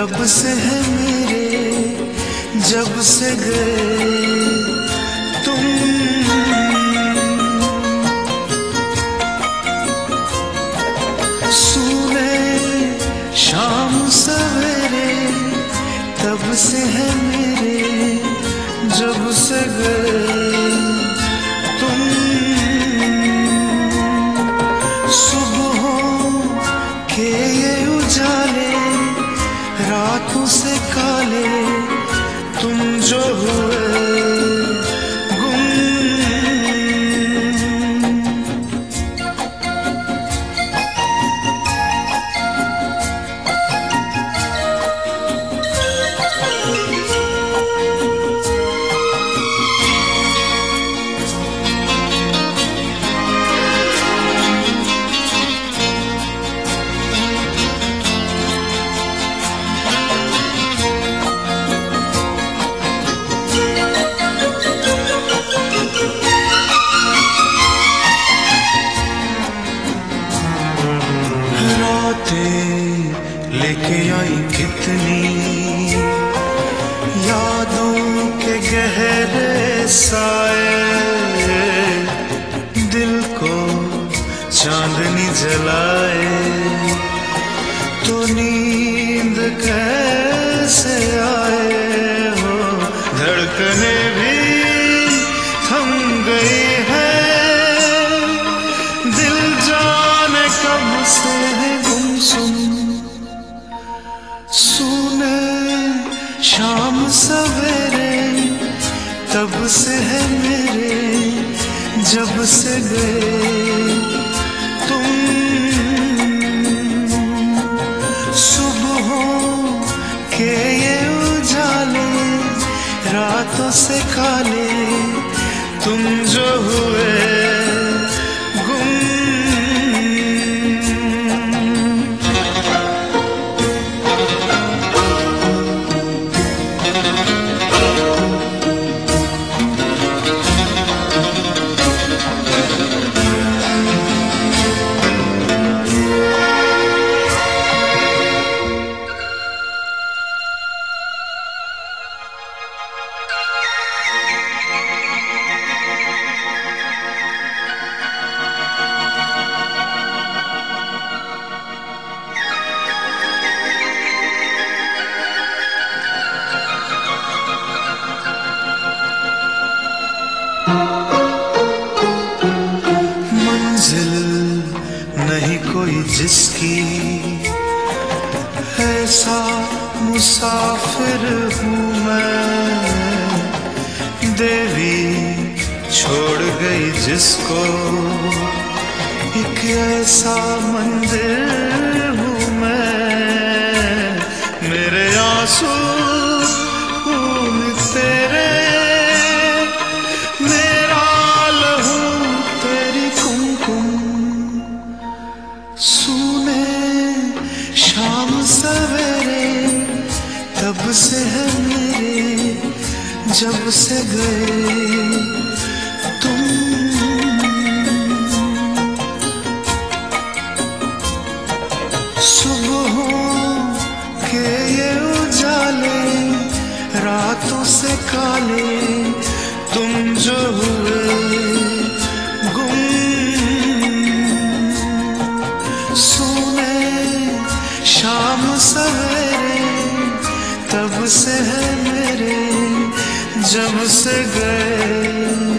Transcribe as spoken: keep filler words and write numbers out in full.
तब से है मेरे, जब से गए तुम। सुबह शाम सवेरे तब से है मेरे, जब से गए तुम। सुबहों के ये उजाले, रातों से काले तुम जो हुए गुम। लेके आई कितनी यादों के गहरे साए, दिल को चांदनी जलाए तो नींद कैसे आए हो। धड़कने भी थम गई है, दिल जाने कब से है गुमसुम। सुने शाम सवेरे तब से है मेरे, जब से गए तुम। सुबहों के ये उजाले, रातों से काले तुम जो हुए गुम। मंजिल नहीं कोई जिसकी, ऐसा मुसाफिर हूँ मैं। देवी छोड़ गई जिसको, एक ऐसा मंदिर हूँ मैं। मेरे आंसू खून तेरे, मेरा लहू तेरी कुमकुम। सुने शाम सवेरे तब से है मेरे, जब से गए तुम। सुबहों के ये उजाले, रातों से काले तुम जो हुए गुम। सुने शाम सवेरे तब से है मेरे, जब से गए